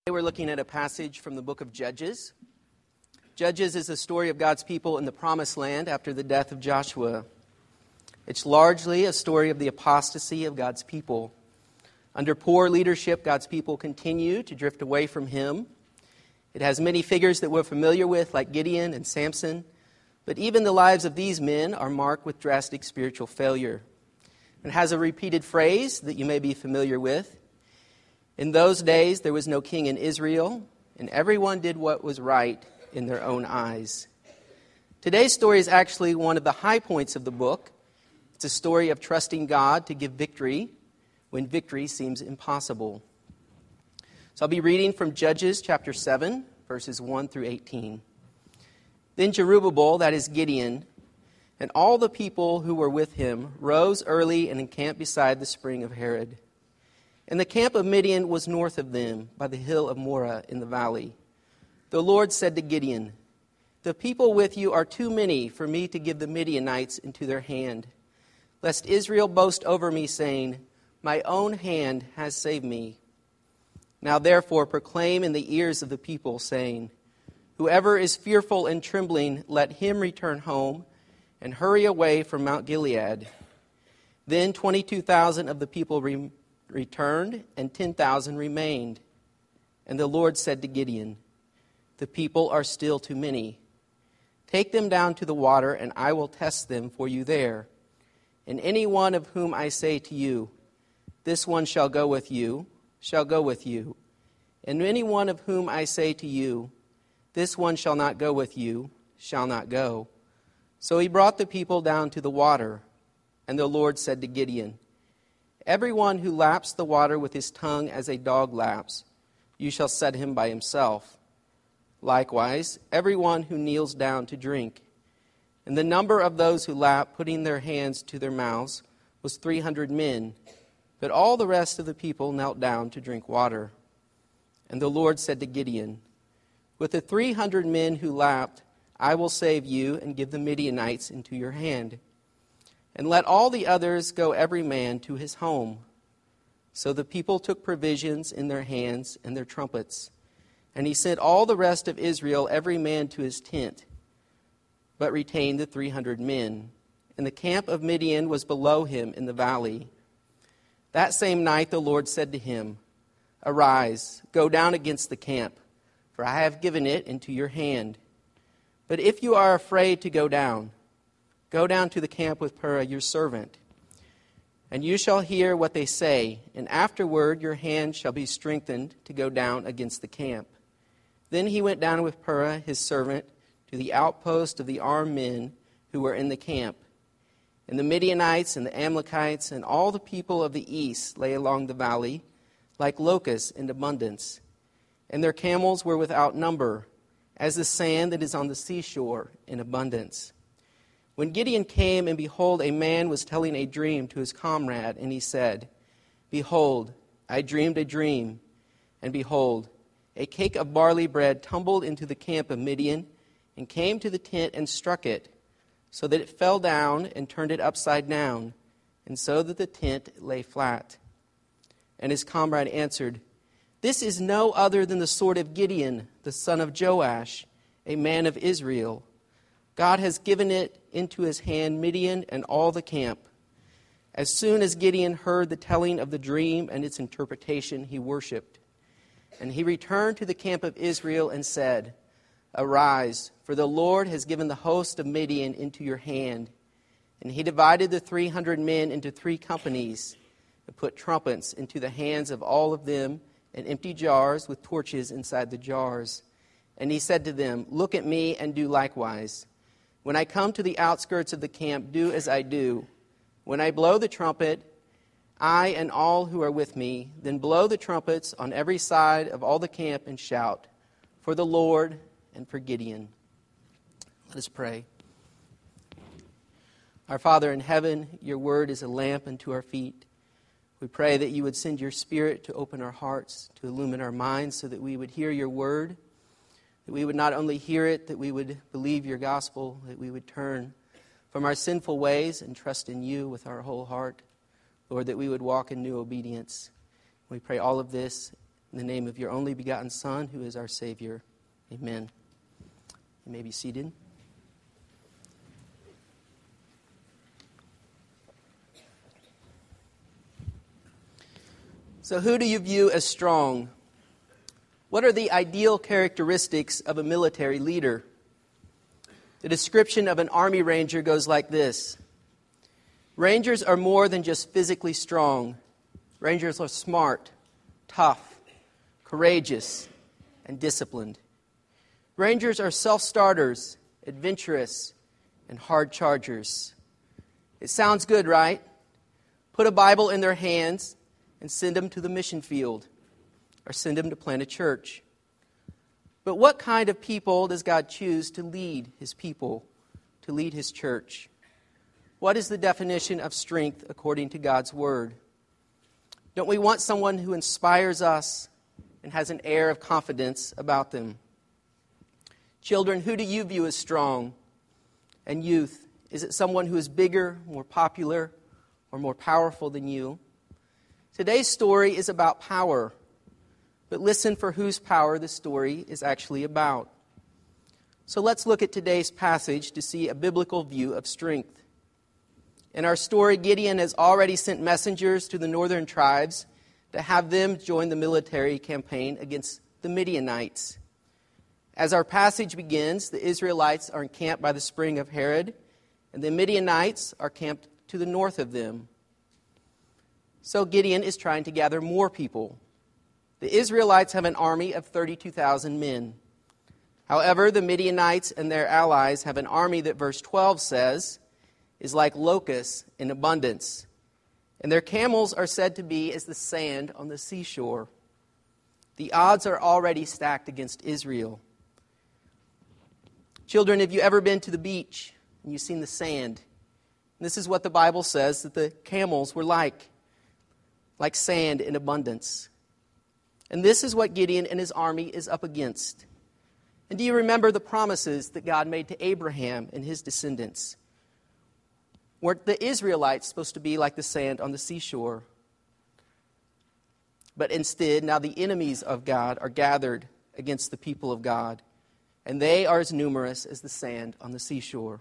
We're looking at a passage from the book of Judges. Judges is the story of God's people in the Promised Land after the death of Joshua. It's largely a story of the apostasy of God's people. Under poor leadership, God's people continue to drift away from Him. It has many figures that we're familiar with, like Gideon and Samson, but even the lives of these men are marked with drastic spiritual failure. It has a repeated phrase that you may be familiar with. In those days, there was no king in Israel, and everyone did what was right in their own eyes. Today's story is actually one of the high points of the book. It's a story of trusting God to give victory when victory seems impossible. So I'll be reading from Judges chapter 7, verses 1 through 18. Then Jerubbaal, that is Gideon, and all the people who were with him rose early and encamped beside the spring of Harod. And the camp of Midian was north of them, by the hill of Moreh in the valley. The Lord said to Gideon, "The people with you are too many for me to give the Midianites into their hand, lest Israel boast over me, saying, 'My own hand has saved me.' Now therefore proclaim in the ears of the people, saying, 'Whoever is fearful and trembling, let him return home and hurry away from Mount Gilead.' Then 22,000 of the people returned, and 10,000 remained. And the Lord said to Gideon, 'The people are still too many. Take them down to the water, and I will test them for you there. And any one of whom I say to you, "This one shall go with you," shall go with you. And any one of whom I say to you, "This one shall not go with you," shall not go.' So he brought the people down to the water. And the Lord said to Gideon, 'Everyone who laps the water with his tongue as a dog laps, you shall set him by himself. Likewise, everyone who kneels down to drink.' And the number of those who lapped, putting their hands to their mouths, was 300 men. But all the rest of the people knelt down to drink water. And the Lord said to Gideon, 'With the 300 men who lapped, I will save you and give the Midianites into your hand. And let all the others go every man to his home.' So the people took provisions in their hands and their trumpets. And he sent all the rest of Israel, every man to his tent, but retained the 300 men. And the camp of Midian was below him in the valley. That same night the Lord said to him, 'Arise, go down against the camp, for I have given it into your hand. But if you are afraid to go down to the camp with Purah your servant, and you shall hear what they say, and afterward your hand shall be strengthened to go down against the camp.' Then he went down with Purah his servant to the outpost of the armed men who were in the camp. And the Midianites and the Amalekites and all the people of the east lay along the valley like locusts in abundance. And their camels were without number, as the sand that is on the seashore in abundance. When Gideon came, and behold, a man was telling a dream to his comrade, and he said, 'Behold, I dreamed a dream, and behold, a cake of barley bread tumbled into the camp of Midian, and came to the tent and struck it, so that it fell down and turned it upside down, and so that the tent lay flat.' And his comrade answered, 'This is no other than the sword of Gideon, the son of Joash, a man of Israel. God has given it into his hand, Midian and all the camp.' As soon as Gideon heard the telling of the dream and its interpretation, he worshipped. And he returned to the camp of Israel and said, 'Arise, for the Lord has given the host of Midian into your hand.' And he divided the 300 men into 3 companies, and put trumpets into the hands of all of them, and empty jars with torches inside the jars. And he said to them, 'Look at me and do likewise. When I come to the outskirts of the camp, do as I do. When I blow the trumpet, I and all who are with me, then blow the trumpets on every side of all the camp and shout, for the Lord and for Gideon.'" Let us pray. Our Father in heaven, your word is a lamp unto our feet. We pray that you would send your Spirit to open our hearts, to illumine our minds, so that we would hear your word, that we would not only hear it, that we would believe your gospel, that we would turn from our sinful ways and trust in you with our whole heart. Lord, that we would walk in new obedience. We pray all of this In the name of your only begotten Son, who is our Savior. Amen. You may be seated. So who do you view as strong? What are the ideal characteristics of a military leader? The description of an Army Ranger goes like this. Rangers are more than just physically strong. Rangers are smart, tough, courageous, and disciplined. Rangers are self-starters, adventurous, and hard chargers. It sounds good, right? Put a Bible in their hands and send them to the mission field, or send them to plant a church. But what kind of people does God choose to lead His people, to lead His church? What is the definition of strength according to God's Word? Don't we want someone who inspires us and has an air of confidence about them? Children, who do you view as strong? And youth, is it someone who is bigger, more popular, or more powerful than you? Today's story is about power, but listen for whose power the story is actually about. So let's look at today's passage to see a biblical view of strength. In our story, Gideon has already sent messengers to the northern tribes to have them join the military campaign against the Midianites. As our passage begins, the Israelites are encamped by the spring of Harod, and the Midianites are camped to the north of them. So Gideon is trying to gather more people. The Israelites have an army of 32,000 men. However, the Midianites and their allies have an army that verse 12 says is like locusts in abundance. And their camels are said to be as the sand on the seashore. The odds are already stacked against Israel. Children, have you ever been to the beach and you've seen the sand? This is what the Bible says that the camels were like sand in abundance. And this is what Gideon and his army is up against. And do you remember the promises that God made to Abraham and his descendants? Weren't the Israelites supposed to be like the sand on the seashore? But instead, now the enemies of God are gathered against the people of God, and they are as numerous as the sand on the seashore.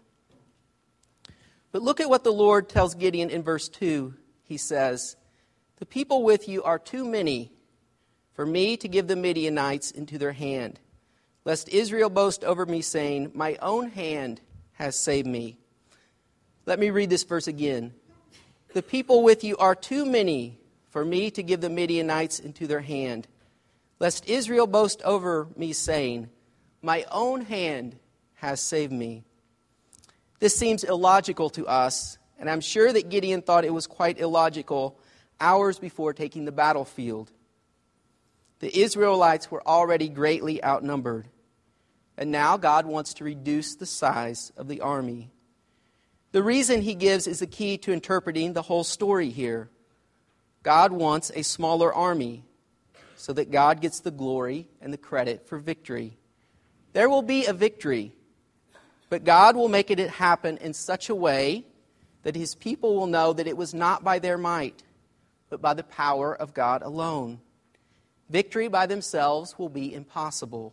But look at what the Lord tells Gideon in verse 2. He says, "The people with you are too many for me to give the Midianites into their hand, lest Israel boast over me, saying, 'My own hand has saved me.'" Let me read this verse again. "The people with you are too many for me to give the Midianites into their hand, lest Israel boast over me, saying, 'My own hand has saved me.'" This seems illogical to us, and I'm sure that Gideon thought it was quite illogical hours before taking the battlefield. The Israelites were already greatly outnumbered, and now God wants to reduce the size of the army. The reason he gives is the key to interpreting the whole story here. God wants a smaller army so that God gets the glory and the credit for victory. There will be a victory, but God will make it happen in such a way that His people will know that it was not by their might, but by the power of God alone. Victory by themselves will be impossible.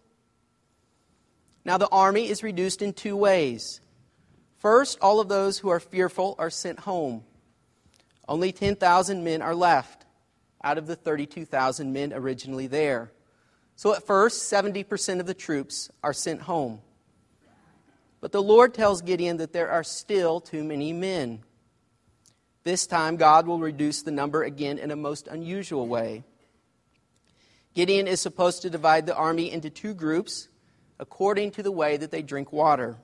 Now the army is reduced in two ways. First, all of those who are fearful are sent home. Only 10,000 men are left out of the 32,000 men originally there. So at first, 70% of the troops are sent home. But the Lord tells Gideon that there are still too many men. This time, God will reduce the number again in a most unusual way. Gideon is supposed to divide the army into two groups according to the way that they drink water.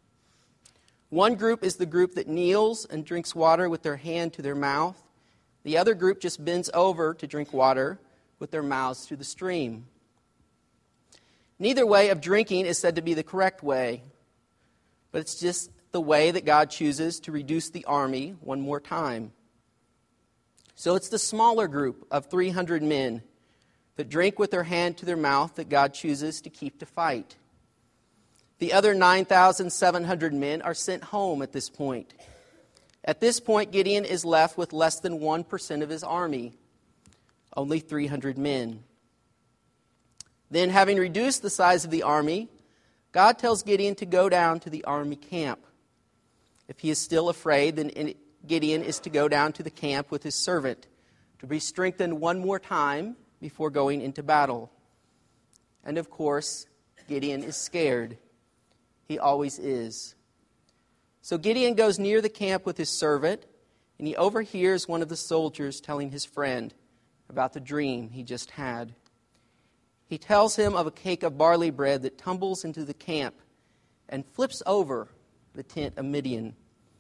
One group is the group that kneels and drinks water with their hand to their mouth. The other group just bends over to drink water with their mouths to the stream. Neither way of drinking is said to be the correct way, but it's just the way that God chooses to reduce the army one more time. So it's the smaller group of 300 men that drink with their hand to their mouth that God chooses to keep to fight. The other 9,700 men are sent home at this point. At this point, Gideon is left with less than 1% of his army, only 300 men. Then, having reduced the size of the army, God tells Gideon to go down to the army camp. If he is still afraid, then Gideon is to go down to the camp with his servant to be strengthened one more time before going into battle. And of course, Gideon is scared. He always is. So Gideon goes near the camp with his servant, and he overhears one of the soldiers telling his friend about the dream he just had. He tells him of a cake of barley bread that tumbles into the camp and flips over the tent of Midian.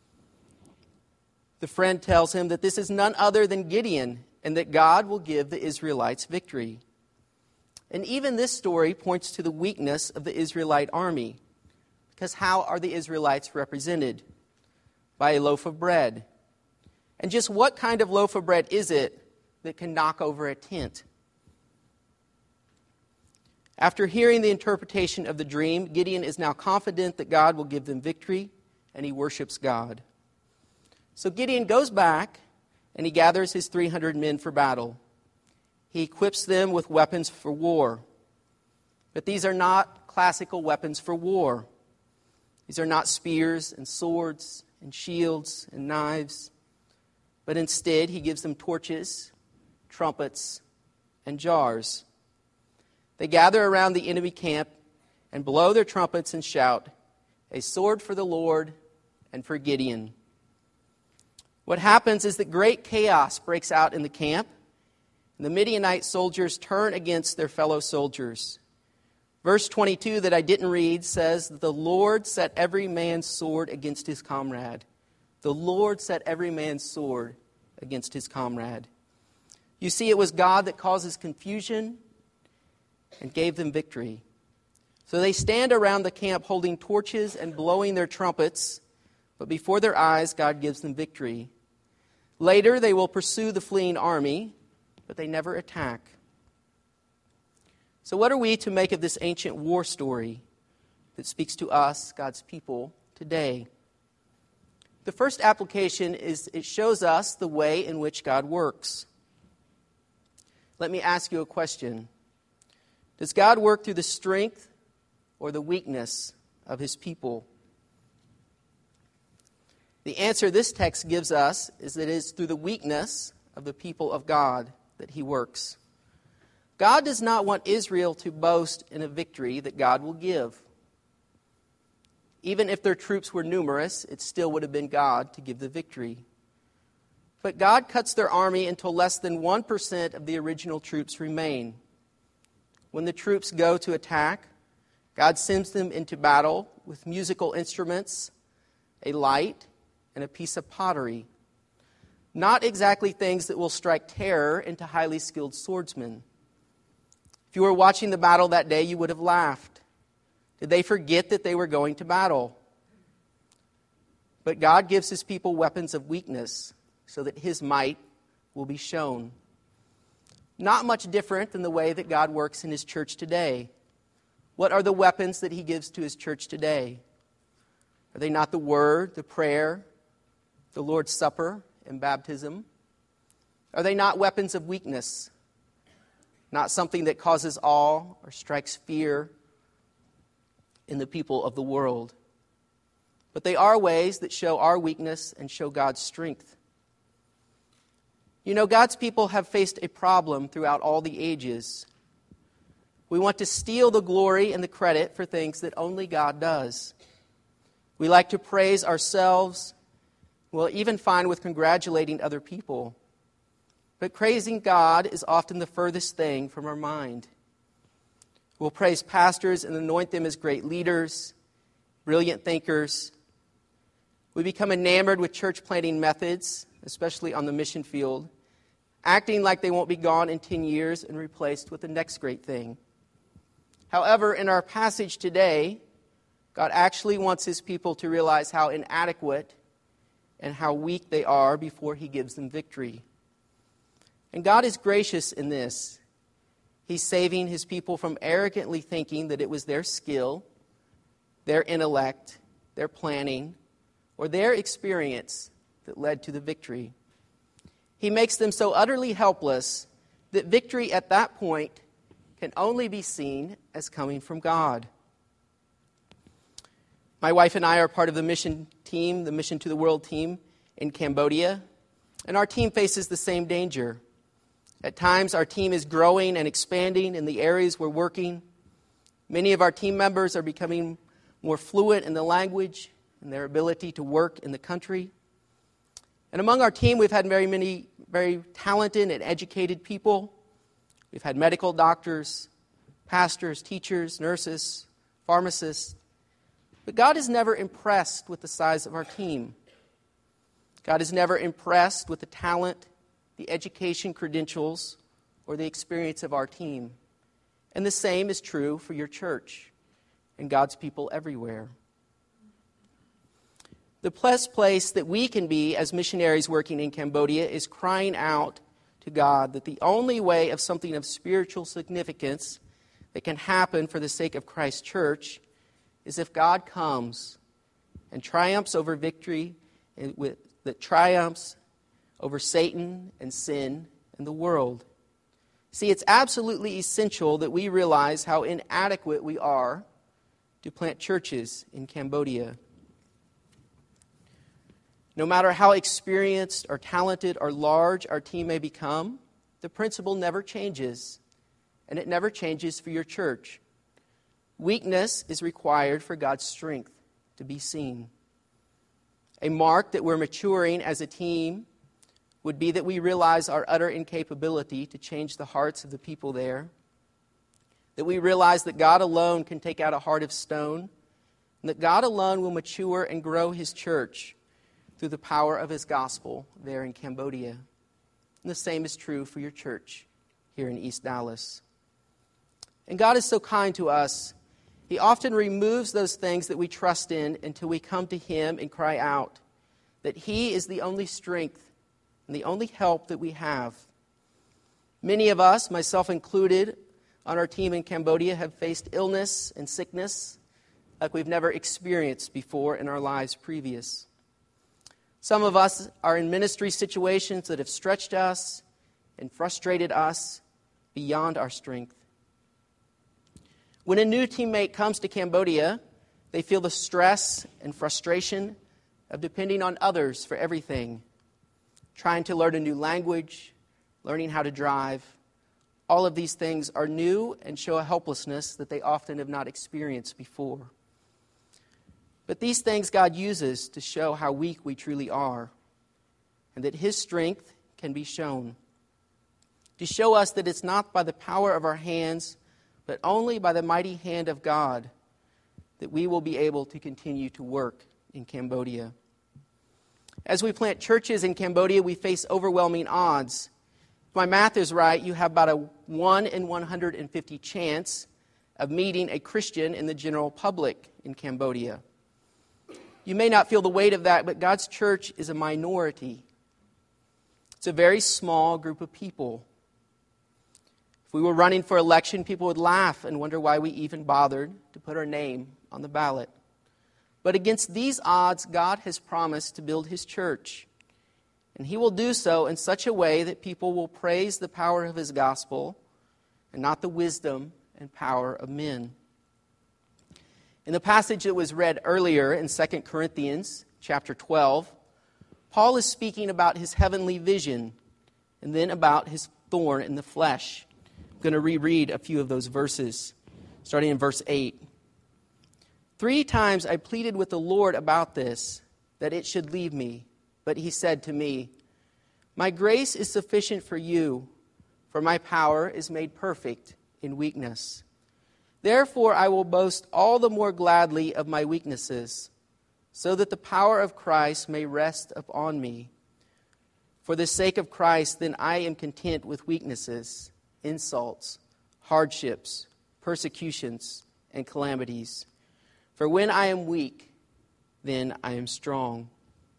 The friend tells him that this is none other than Gideon and that God will give the Israelites victory. And even this story points to the weakness of the Israelite army. Because how are the Israelites represented? By a loaf of bread. And just what kind of loaf of bread is it that can knock over a tent? After hearing the interpretation of the dream, Gideon is now confident that God will give them victory, and he worships God. So Gideon goes back, and he gathers his 300 men for battle. He equips them with weapons for war. But these are not classical weapons for war. These are not spears and swords and shields and knives. But instead, he gives them torches, trumpets, and jars. They gather around the enemy camp and blow their trumpets and shout, "A sword for the Lord and for Gideon." What happens is that great chaos breaks out in the camp, and the Midianite soldiers turn against their fellow soldiers. Verse 22 that I didn't read says that the Lord set every man's sword against his comrade. The Lord set every man's sword against his comrade. You see, it was God that causes confusion and gave them victory. So they stand around the camp holding torches and blowing their trumpets, but before their eyes, God gives them victory. Later, they will pursue the fleeing army, but they never attack. So what are we to make of this ancient war story that speaks to us, God's people, today? The first application is it shows us the way in which God works. Let me ask you a question. Does God work through the strength or the weakness of his people? The answer this text gives us is that it is through the weakness of the people of God that he works. God does not want Israel to boast in a victory that God will give. Even if their troops were numerous, it still would have been God to give the victory. But God cuts their army until less than 1% of the original troops remain. When the troops go to attack, God sends them into battle with musical instruments, a light, and a piece of pottery. Not exactly things that will strike terror into highly skilled swordsmen. If you were watching the battle that day, you would have laughed. Did they forget that they were going to battle? But God gives his people weapons of weakness so that his might will be shown. Not much different than the way that God works in his church today. What are the weapons that he gives to his church today? Are they not the word, the prayer, the Lord's Supper, and baptism? Are they not weapons of weakness? Not something that causes awe or strikes fear in the people of the world. But they are ways that show our weakness and show God's strength. You know, God's people have faced a problem throughout all the ages. We want to steal the glory and the credit for things that only God does. We like to praise ourselves. We'll even find with congratulating other people. But praising God is often the furthest thing from our mind. We'll praise pastors and anoint them as great leaders, brilliant thinkers. We become enamored with church planting methods, especially on the mission field, acting like they won't be gone in 10 years and replaced with the next great thing. However, in our passage today, God actually wants his people to realize how inadequate and how weak they are before he gives them victory. And God is gracious in this. He's saving his people from arrogantly thinking that it was their skill, their intellect, their planning, or their experience that led to the victory. He makes them so utterly helpless that victory at that point can only be seen as coming from God. My wife and I are part of the mission team, the Mission to the World team in Cambodia, and our team faces the same danger. At times, our team is growing and expanding in the areas we're working. Many of our team members are becoming more fluent in the language and their ability to work in the country. And among our team, we've had many very talented and educated people. We've had medical doctors, pastors, teachers, nurses, pharmacists. But God is never impressed with the size of our team. God is never impressed with the talent, the education credentials, or the experience of our team. And the same is true for your church and God's people everywhere. The best place that we can be as missionaries working in Cambodia is crying out to God that the only way of something of spiritual significance that can happen for the sake of Christ's church is if God comes and triumphs over victory, that triumphs over Satan and sin and the world. See, it's absolutely essential that we realize how inadequate we are to plant churches in Cambodia. No matter how experienced or talented or large our team may become, the principle never changes, and it never changes for your church. Weakness is required for God's strength to be seen. A mark that we're maturing as a team would be that we realize our utter incapability to change the hearts of the people there, that we realize that God alone can take out a heart of stone, and that God alone will mature and grow His church through the power of His gospel there in Cambodia. And the same is true for your church here in East Dallas. And God is so kind to us. He often removes those things that we trust in until we come to Him and cry out that He is the only strength and the only help that we have. Many of us, myself included, on our team in Cambodia have faced illness and sickness like we've never experienced before in our lives previous. Some of us are in ministry situations that have stretched us and frustrated us beyond our strength. When a new teammate comes to Cambodia, they feel the stress and frustration of depending on others for everything. Trying to learn a new language, learning how to drive. All of these things are new and show a helplessness that they often have not experienced before. But these things God uses to show how weak we truly are, and that His strength can be shown. To show us that it's not by the power of our hands, but only by the mighty hand of God that we will be able to continue to work in Cambodia. As we plant churches in Cambodia, we face overwhelming odds. If my math is right, you have about a 1 in 150 chance of meeting a Christian in the general public in Cambodia. You may not feel the weight of that, but God's church is a minority. It's a very small group of people. If we were running for election, people would laugh and wonder why we even bothered to put our name on the ballot. But against these odds, God has promised to build His church. And He will do so in such a way that people will praise the power of His gospel and not the wisdom and power of men. In the passage that was read earlier in 2 Corinthians chapter 12, Paul is speaking about his heavenly vision and then about his thorn in the flesh. I'm going to reread a few of those verses, starting in verse 8. 3 times I pleaded with the Lord about this, that it should leave me. But He said to me, my grace is sufficient for you, for my power is made perfect in weakness. Therefore I will boast all the more gladly of my weaknesses, so that the power of Christ may rest upon me. For the sake of Christ, then I am content with weaknesses, insults, hardships, persecutions, and calamities. For when I am weak, then I am strong.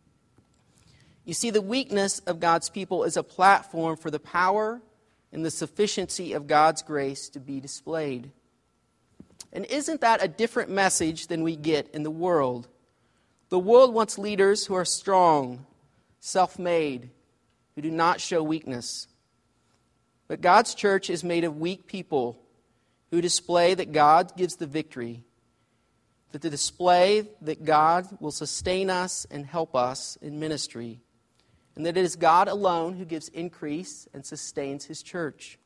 You see, the weakness of God's people is a platform for the power and the sufficiency of God's grace to be displayed. And isn't that a different message than we get in the world? The world wants leaders who are strong, self-made, who do not show weakness. But God's church is made of weak people who display that God gives the victory, that the display that God will sustain us and help us in ministry, and that it is God alone who gives increase and sustains His church.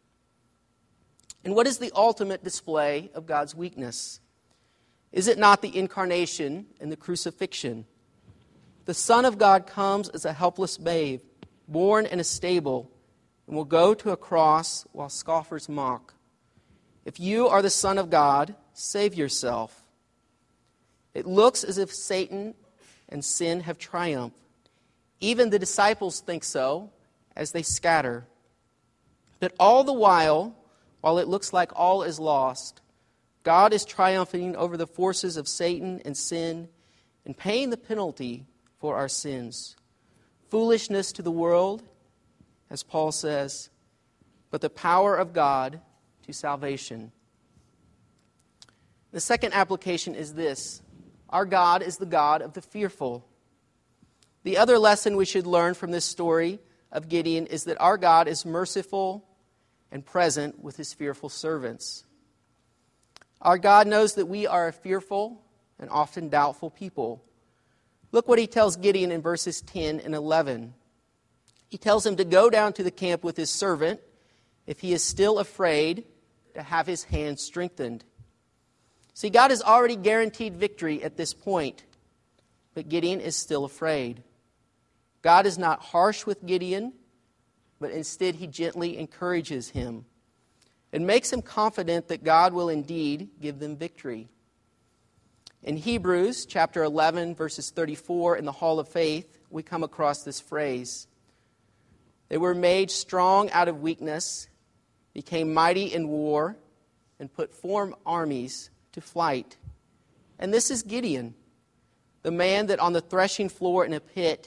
And what is the ultimate display of God's weakness? Is it not the incarnation and the crucifixion? The Son of God comes as a helpless babe, born in a stable, and will go to a cross while scoffers mock. If you are the Son of God, save yourself. It looks as if Satan and sin have triumphed. Even the disciples think so as they scatter. But all the while it looks like all is lost, God is triumphing over the forces of Satan and sin and paying the penalty for our sins. Foolishness to the world, as Paul says, but the power of God to salvation. The second application is this: our God is the God of the fearful. The other lesson we should learn from this story of Gideon is that our God is merciful and present with His fearful servants. Our God knows that we are a fearful and often doubtful people. Look what He tells Gideon in verses 10 and 11. He tells him to go down to the camp with his servant if he is still afraid, to have his hand strengthened. See, God has already guaranteed victory at this point, but Gideon is still afraid. God is not harsh with Gideon, but instead He gently encourages him and makes him confident that God will indeed give them victory. In Hebrews chapter 11, verses 34, in the Hall of Faith, we come across this phrase: they were made strong out of weakness, became mighty in war, and put foreign armies to flight. And this is Gideon, the man that on the threshing floor in a pit,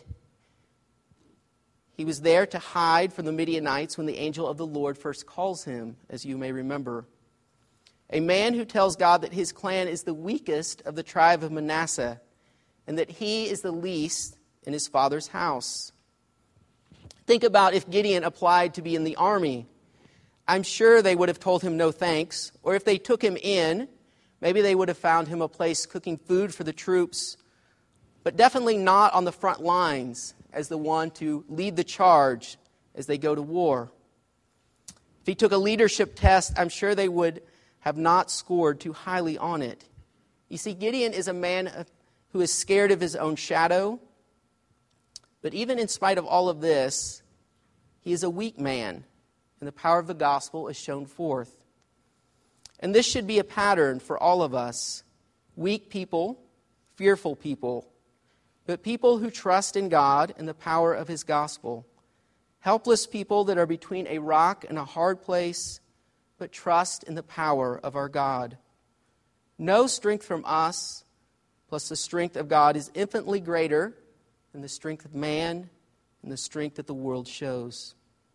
he was there to hide from the Midianites when the angel of the Lord first calls him, as you may remember. A man who tells God that his clan is the weakest of the tribe of Manasseh, and that he is the least in his father's house. Think about if Gideon applied to be in the army. I'm sure they would have told him no thanks, or if they took him in, maybe they would have found him a place cooking food for the troops, but definitely not on the front lines as the one to lead the charge as they go to war. If he took a leadership test, I'm sure they would have not scored too highly on it. You see, Gideon is a man who is scared of his own shadow, but even in spite of all of this, he is a weak man, and the power of the gospel is shown forth. And this should be a pattern for all of us: weak people, fearful people, but people who trust in God and the power of His gospel. Helpless people that are between a rock and a hard place, but trust in the power of our God. No strength from us, plus the strength of God, is infinitely greater than the strength of man and the strength that the world shows.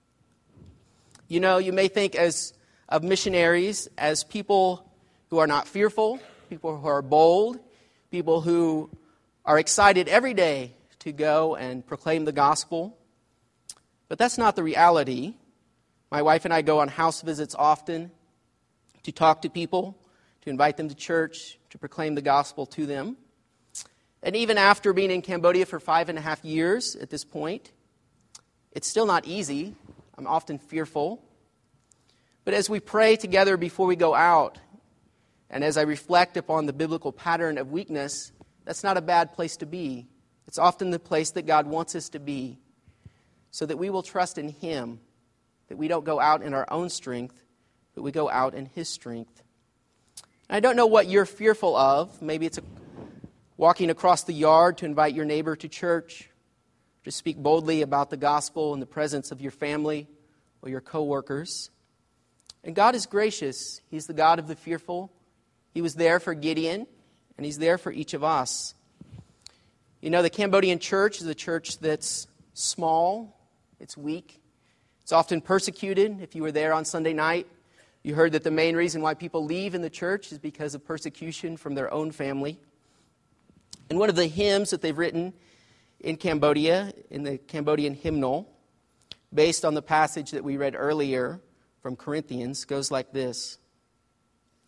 You know, you may think of missionaries as people who are not fearful, people who are bold, people who are excited every day to go and proclaim the gospel. But that's not the reality. My wife and I go on house visits often to talk to people, to invite them to church, to proclaim the gospel to them. And even after being in Cambodia for 5.5 years at this point, it's still not easy. I'm often fearful. But as we pray together before we go out, and as I reflect upon the biblical pattern of weakness, that's not a bad place to be. It's often the place that God wants us to be, so that we will trust in Him, that we don't go out in our own strength, but we go out in His strength. And I don't know what you're fearful of. Maybe it's walking across the yard to invite your neighbor to church, to speak boldly about the gospel in the presence of your family or your coworkers. And God is gracious. He's the God of the fearful. He was there for Gideon, and He's there for each of us. You know, the Cambodian church is a church that's small, it's weak, it's often persecuted. If you were there on Sunday night, you heard that the main reason why people leave in the church is because of persecution from their own family. And one of the hymns that they've written in Cambodia, in the Cambodian hymnal, based on the passage that we read earlier from Corinthians, goes like this: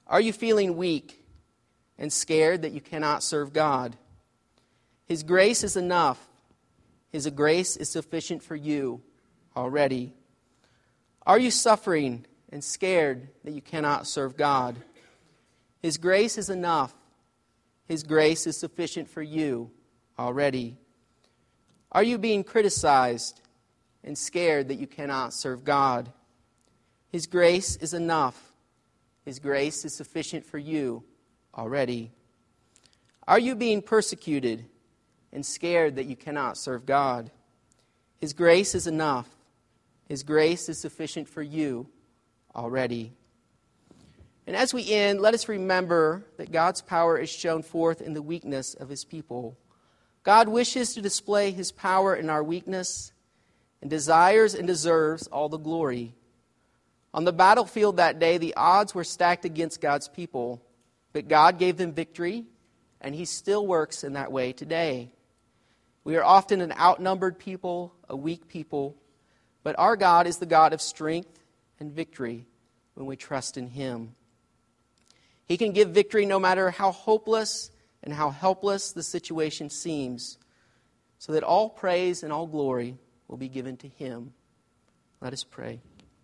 Are you feeling weak and scared that you cannot serve God? His grace is enough. His grace is sufficient for you already. Are you suffering and scared that you cannot serve God? His grace is enough. His grace is sufficient for you already. Are you being criticized and scared that you cannot serve God? His grace is enough. His grace is sufficient for you already. Are you being persecuted and scared that you cannot serve God? His grace is enough. His grace is sufficient for you already. And as we end, let us remember that God's power is shown forth in the weakness of His people. God wishes to display His power in our weakness and desires and deserves all the glory. On the battlefield that day, the odds were stacked against God's people, but God gave them victory, and He still works in that way today. We are often an outnumbered people, a weak people, but our God is the God of strength and victory when we trust in Him. He can give victory no matter how hopeless and how helpless the situation seems, so that all praise and all glory will be given to Him. Let us pray.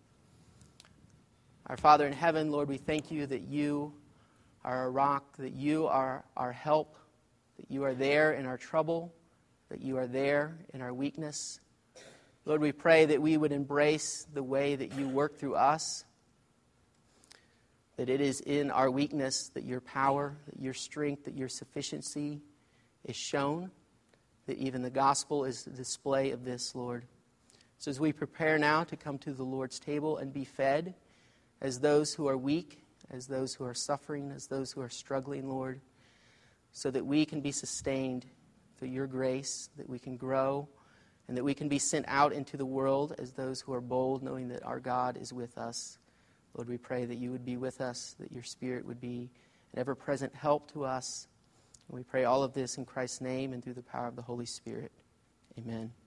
Our Father in heaven, Lord, we thank You that You are a rock, that You are our help, that You are there in our trouble, that You are there in our weakness. Lord, we pray that we would embrace the way that You work through us, that it is in our weakness that Your power, that Your strength, that Your sufficiency is shown, that even the gospel is the display of this, Lord. So as we prepare now to come to the Lord's table and be fed as those who are weak, as those who are suffering, as those who are struggling, Lord, so that we can be sustained through Your grace, that we can grow, and that we can be sent out into the world as those who are bold, knowing that our God is with us. Lord, we pray that You would be with us, that Your Spirit would be an ever-present help to us. And we pray all of this in Christ's name and through the power of the Holy Spirit. Amen.